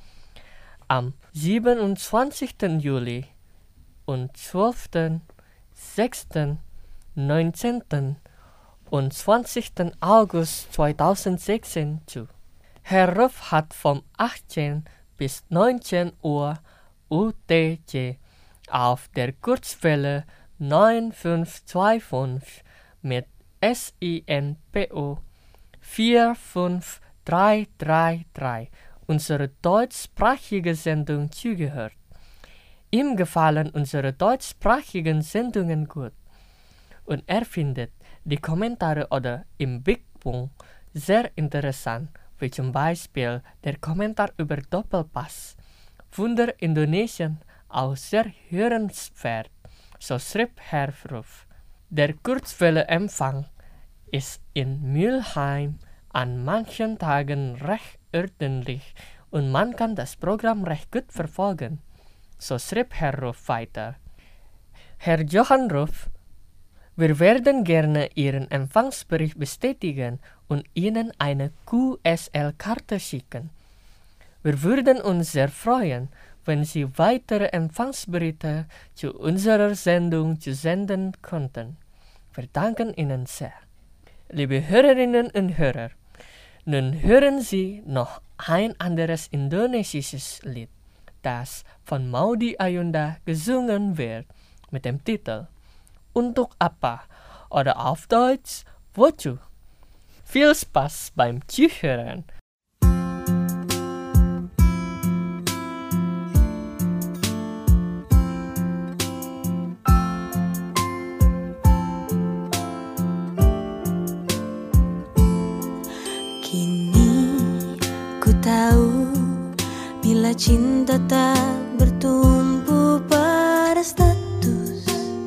am siebenundzwanzigsten Juli und zwölften, sechsten, neunzehnten und zwanzigsten August zweitausendsechzehn zu. Herr Ruf hat vom achtzehn bis neunzehn Uhr U T C auf der Kurzwelle neun fünf zwei fünf mit S I N P O vier fünf drei drei drei unsere deutschsprachige Sendung zugehört. Ihm gefallen unsere deutschsprachigen Sendungen gut und er findet die Kommentare oder im Big Punkt sehr interessant, wie zum Beispiel der Kommentar über Doppelpass. Wunder Indonesien auch sehr hörenswert, so schrieb Herr Ruf. Der Kurzwelle-Empfang ist in Mülheim an manchen Tagen recht ordentlich und man kann das Programm recht gut verfolgen, so schrieb Herr Ruf weiter. Herr Johann Ruf, wir werden gerne Ihren Empfangsbericht bestätigen und Ihnen eine Q S L-Karte schicken. Wir würden uns sehr freuen, wenn Sie weitere Empfangsberichte zu unserer Sendung zu senden könnten. Wir danken Ihnen sehr. Liebe Hörerinnen und Hörer, nun hören Sie noch ein anderes indonesisches Lied, das von Maudy Ayunda gesungen wird mit dem Titel Untuk apa oder auf Deutsch Wozu. Viel Spaß beim Zuhören. Bila cinta tak bertumpu pada status,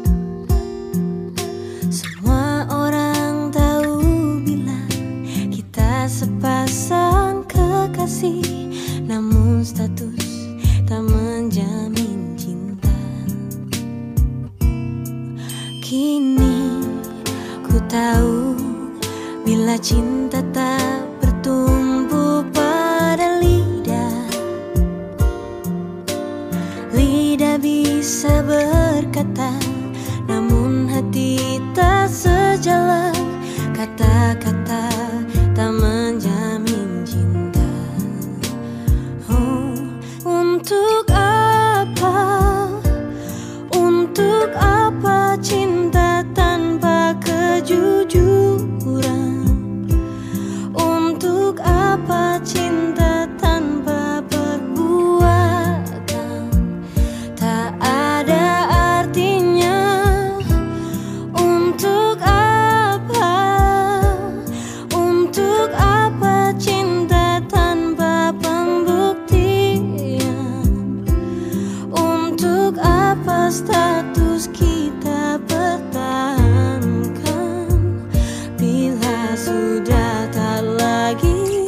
semua orang tahu bila kita sepasang kekasih, namun status tak menjamin cinta. Kini ku tahu bila cinta tak bertumpu pada lidah, lidah bisa berkata, namun hati tak sejalan. Kata-kata tak menjamin cinta. Oh, untuk apa? Untuk apa cinta tanpa kejujuran? Untuk apa cinta tanpa perbuatan? Tak ada artinya. Untuk apa? Untuk apa cinta tanpa pembuktian? Untuk apa status kita pertahankan bila sudah tak lagi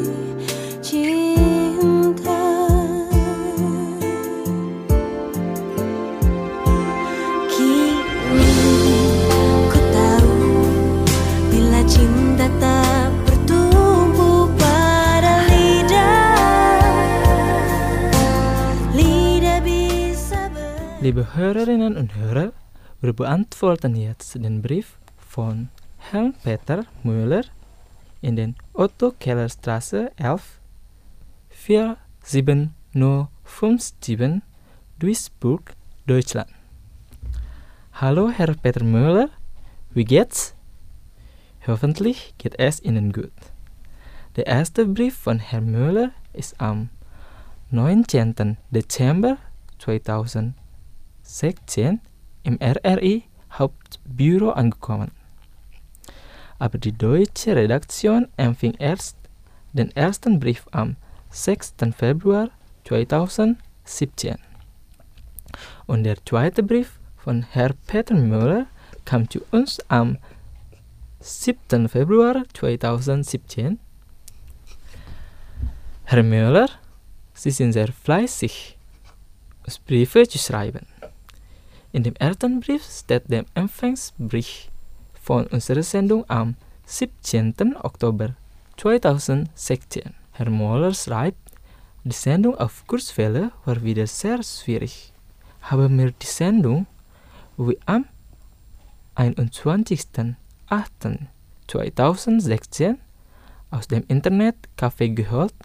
cinta? Kini ku tahu bila cinta tak bertumpu pada lidah, lidah bisa ber... Liebe Hörerinnen und Hörer, wir beantworten jetzt den Brief von Herrn Peter Müller in den Otto-Keller-Straße elf vier sieben null fünf sieben, Duisburg, Deutschland. Hallo Herr Peter Müller, wie geht's? Hoffentlich geht es Ihnen gut. Der erste Brief von Herrn Müller ist am neunzehnten Dezember zweitausendsechzehn im R R I Hauptbüro angekommen. Aber die deutsche Redaktion empfing erst den ersten Brief am sechsten Februar zweitausendsiebzehn. Und der zweite Brief von Herr Peter Müller kam zu uns am siebten Februar zweitausendsiebzehn. Herr Müller, Sie sind sehr fleißig, uns Briefe zu schreiben. In dem ersten Brief steht der Empfangsbrief von unserer Sendung am siebzehnten Oktober zweitausendsechzehn. Herr Müller schreibt, die Sendung auf Kurzwelle war wieder sehr schwierig. Haben wir die Sendung wie am einundzwanzigsten achten zweitausendsechzehn aus dem Internetcafé gehört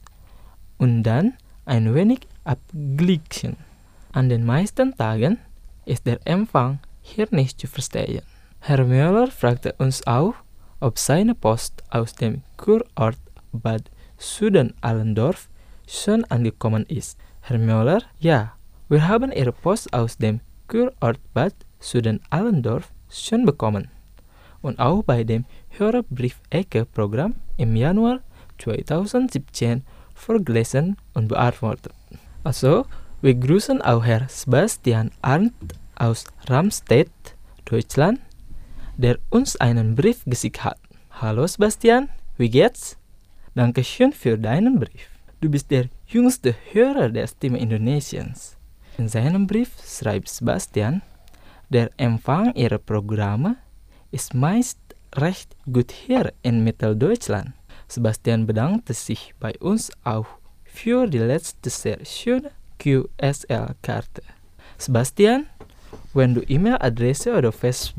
und dann ein wenig abgeglichen. An den meisten Tagen ist der Empfang hier nicht zu verstehen. Herr Müller fragte uns auch, ob seine Post aus dem Kurort Bad Süden-Allendorf schon angekommen ist. Herr Müller, ja, wir haben Ihre Post aus dem Kurort Bad Süden-Allendorf schon bekommen und auch bei dem Hörerbrief-Ecke-Programm im Januar zweitausendsiebzehn vorgelesen und beantwortet. Also, wir grüßen auch Herr Sebastian Arndt aus Ramstedt, Deutschland, der uns einen Brief geschickt hat. Hallo Sebastian, wie geht's? Dankeschön für deinen Brief. Du bist der jüngste Hörer der Stimme Indonesiens. In seinem Brief schreibt Sebastian, der Empfang ihrer Programme ist meist recht gut hier in Mitteldeutschland. Sebastian bedankte sich bei uns auch für die letzte sehr schöne Q S L-Karte. Sebastian, wenn du E-Mail-Adresse oder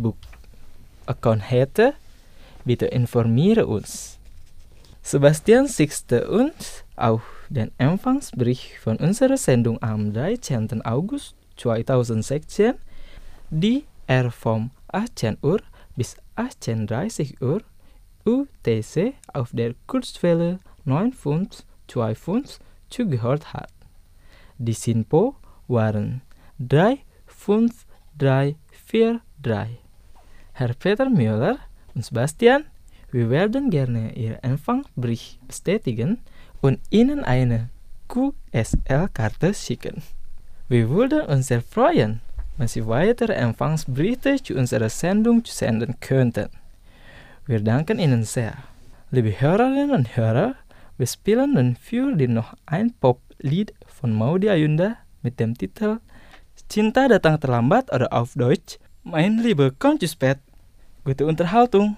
Facebook-Account hättest, bitte informiere uns. Sebastian schickte uns auch den Empfangsbrief von unserer Sendung am dreizehnten August zweitausendsechzehn, die er vom achtzehn Uhr bis achtzehn Uhr dreißig Uhr U T C auf der Kurzwelle neun fünf zwei fünf zugehört hat. Die SINPO waren drei fünf drei vier drei. Herr Peter Müller und Sebastian, wir werden gerne Ihr Empfangsbrief bestätigen und Ihnen eine Q S L-Karte schicken. Wir würden uns sehr freuen, wenn Sie weitere Empfangsbriefe zu unserer Sendung senden könnten. Wir danken Ihnen sehr. Liebe Hörerinnen und Hörer, wir spielen nun für Sie noch ein Poplied von Maudy Ayunda mit dem Titel Cinta Datang Terlambat oder auf Deutsch Mein Liebe kommt zu spät. Gute Unterhaltung.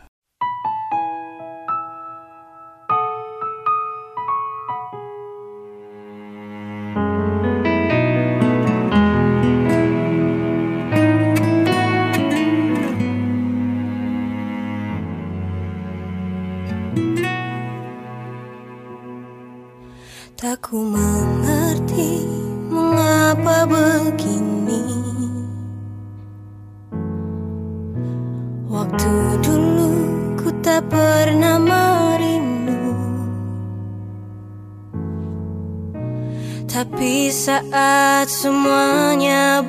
Tak ku mengerti mengapa begini. Waktu dulu ku tak pernah merindu, tapi saat semuanya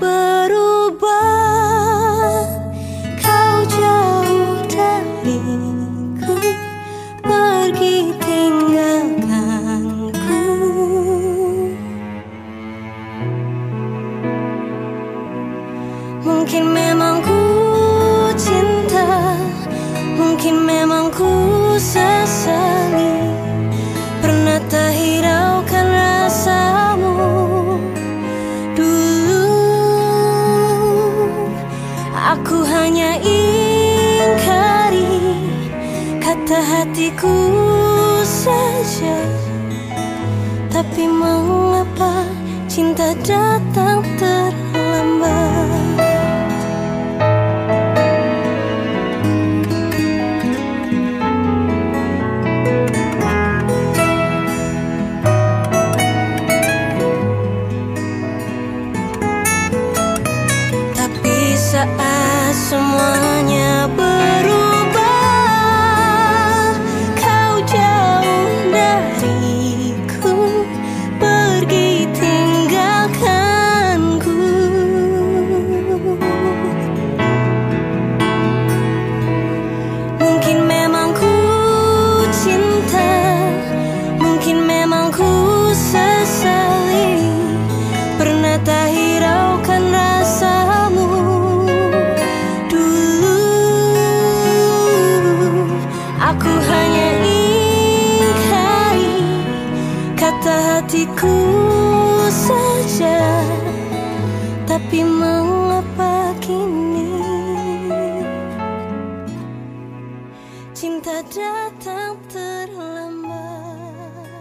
berubah, kau jauh dariku, pergi tinggalkan. Mungkin memang ku cinta, mungkin memang ku sesali, pernah tak hiraukan rasamu dulu. Aku hanya ingkari kata hatiku saja, tapi mengapa cinta datang terlambat? Saat semuanya berubah, kau jauh dariku, pergi tinggalkan. diriku saja. Tapi mengapa kini cinta datang terlambat?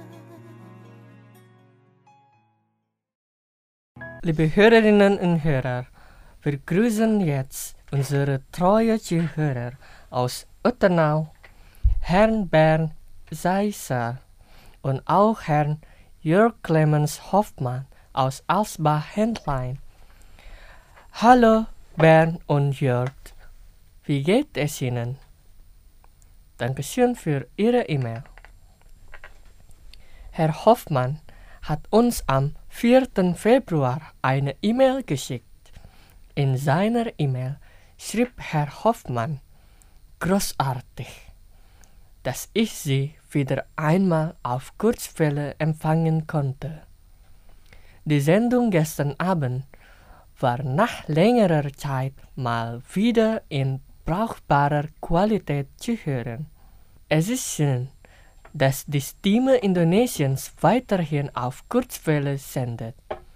Liebe Hörerinnen und Hörer, wir grüßen jetzt unsere treue Zuhörer aus Ottenau, Herrn Bernd Seiser und auch Herrn Jörg Clemens Hoffmann aus Alsbach-Händlein. Hallo Bernd und Jörg, wie geht es Ihnen? Dankeschön für Ihre E-Mail. Herr Hoffmann hat uns am vierten Februar eine E-Mail geschickt. In seiner E-Mail schrieb Herr Hoffmann: Großartig, dass ich Sie wieder einmal auf Kurzwelle empfangen konnte. Die Sendung gestern Abend war nach längerer Zeit mal wieder in brauchbarer Qualität zu hören. Es ist schön, dass die Stimme Indonesiens weiterhin auf Kurzwelle sendet.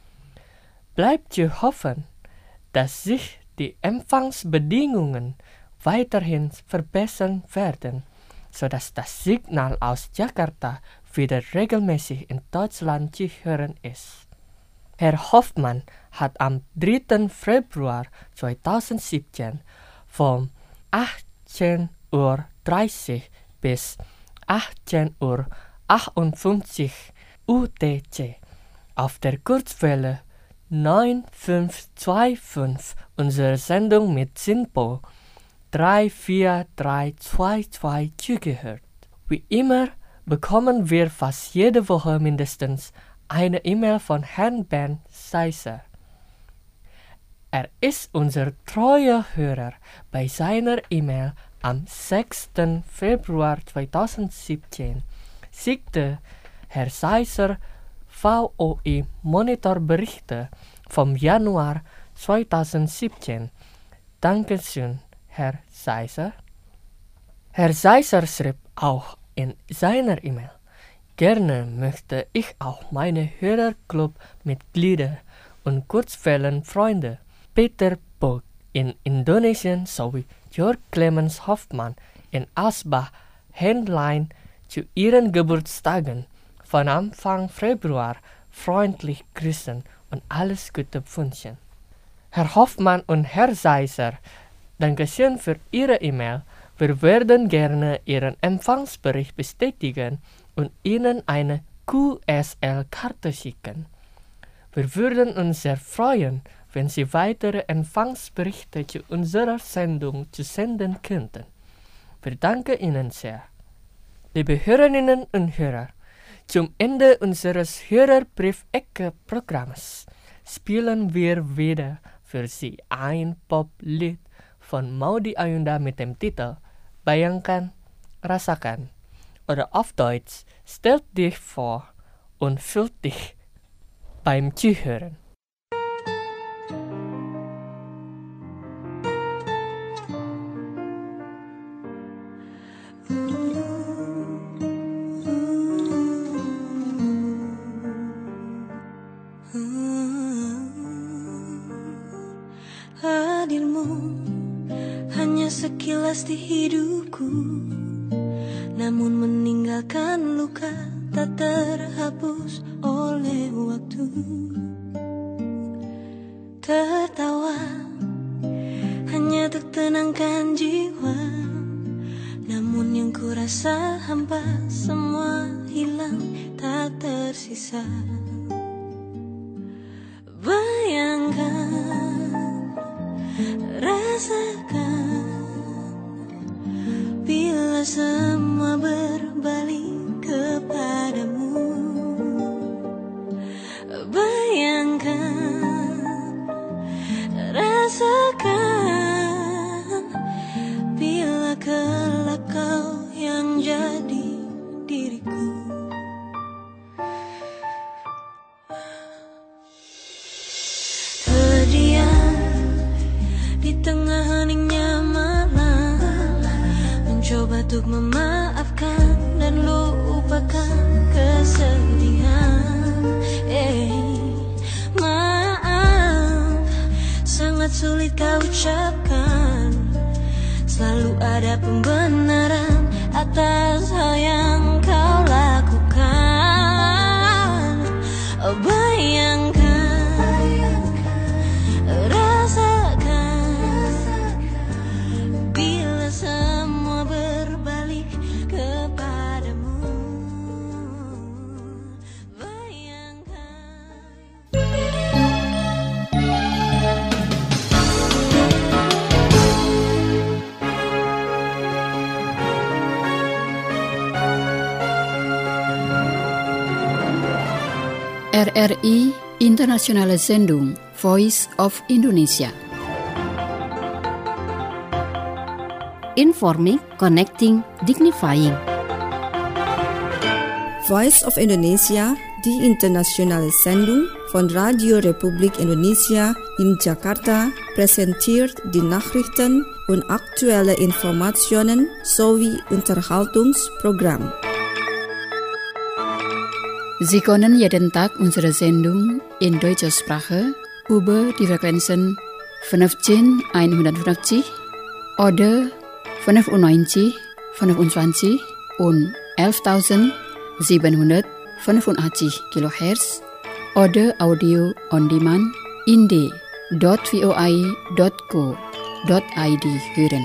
Bleibt zu hoffen, dass sich die Empfangsbedingungen weiterhin verbessern werden, sodass das Signal aus Jakarta wieder regelmäßig in Deutschland zu hören ist. Herr Hoffmann hat am dritten Februar zweitausendsiebzehn von achtzehn Uhr dreißig bis achtzehn Uhr achtundfünfzig U T C auf der Kurzwelle neun fünf zwei fünf unsere Sendung mit SINPO drei vier drei zwei zwei zugehört. Wie immer bekommen wir fast jede Woche mindestens eine E-Mail von Herrn Bernd Seiser. Er ist unser treuer Hörer. Bei seiner E-Mail am sechsten Februar zweitausendsiebzehn schickte Herr Seiser V O I-Monitorberichte vom Januar zweitausendsiebzehn. Dankeschön, Herr Seiser. Herr Seiser schrieb auch in seiner E-Mail: Gerne möchte ich auch meine Hörerclub-Mitglieder und Kurzwellenfreunde Peter Bog in Indonesien sowie Jörg Clemens Hoffmann in Alsbach-Händlein zu ihren Geburtstagen von Anfang Februar freundlich grüßen und alles Gute wünschen. Herr Hoffmann und Herr Seiser, Dankeschön für Ihre E-Mail. Wir würden gerne Ihren Empfangsbericht bestätigen und Ihnen eine Q S L-Karte schicken. Wir würden uns sehr freuen, wenn Sie weitere Empfangsberichte zu unserer Sendung zu senden könnten. Wir danken Ihnen sehr. Liebe Hörerinnen und Hörer, zum Ende unseres Hörerbrief-Ecke-Programms spielen wir wieder für Sie ein Poplied von Maudy Ayunda mit dem Titel Bayangkan, Rasakan oder auf Deutsch Stell dich vor und fühl dich beim Zuhören. Hadirmu hanya sekilas di hidupku, namun meninggalkan luka tak terhapus oleh waktu. Tertawa hanya untuk tenangkan jiwa, namun yang ku rasa hampa, semua hilang tak tersisa. Bayangkan, rasakan, bila semua berbalik kepadamu. Bayangkan, rasakan, bila kelak kau yang jadi diriku. Terdiam di tengah heningnya malam, mencoba untuk memaafkan dan lupakan kesedihan. kau ucapkan, selalu ada pembenaran atas hal yang kau lakukan. Oh, bayangkan, rasakan, bila semua berbalik kepadamu. Bayangkan. R R I Internationale Sendung Voice of Indonesia. Informing, connecting, dignifying. Voice of Indonesia, die internationale Sendung von Radio Republik Indonesia in Jakarta, präsentiert die Nachrichten und aktuelle Informationen sowie Unterhaltungsprogramm. Sie können jeden Tag unsere Sendung in deutscher Sprache über die Frequenzen fünfzehn oder fünfundneunzig, fünfundzwanzig und elftausendsiebenhundertfünfundachtzig Kilohertz oder Audio on Demand in d punkt v o i punkt co punkt i d hören.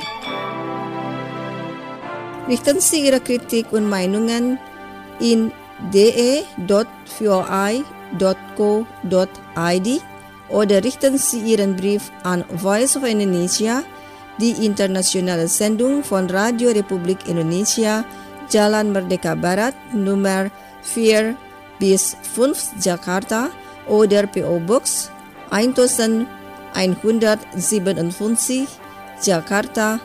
Richten Sie Ihre Kritik und Meinungen in d e punkt v o i punkt co punkt i d oder richten Sie Ihren Brief an Voice of Indonesia, die internationale Sendung von Radio Republik Indonesia, Jalan Merdeka Barat, Nummer vier bis fünf Jakarta oder P O Box elf Jakarta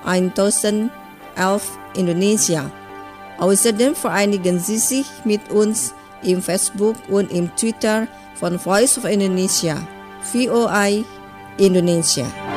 elf Indonesia. Außerdem vereinigen Sie sich mit uns im Facebook und im Twitter von Voice of Indonesia, V O I Indonesia.